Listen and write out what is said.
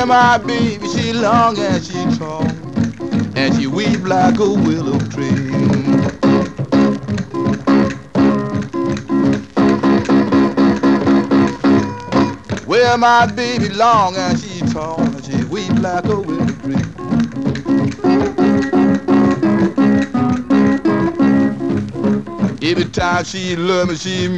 Well, my baby, she long and she tall, and she weep like a willow tree. Well, my baby long and she tall, and she weep like a willow tree. Every time she love me, she